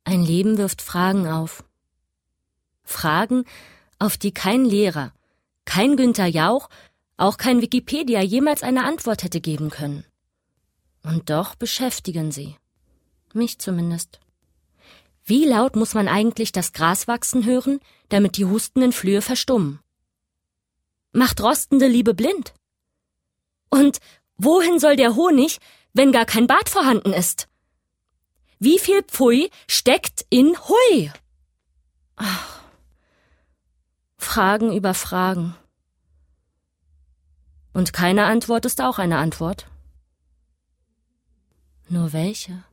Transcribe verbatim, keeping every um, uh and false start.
Ein Leben wirft Fragen auf. Fragen, auf die kein Lehrer, kein Günther Jauch, auch kein Wikipedia jemals eine Antwort hätte geben können. Und doch beschäftigen sie. Mich zumindest. Wie laut muss man eigentlich das Gras wachsen hören, damit die hustenden Flöhe verstummen? Macht rostende Liebe blind? Und wohin soll der Honig, wenn gar kein Bad vorhanden ist? Wie viel Pfui steckt in Hui? Ach, Fragen über Fragen. Und keine Antwort ist auch eine Antwort. Nur welche?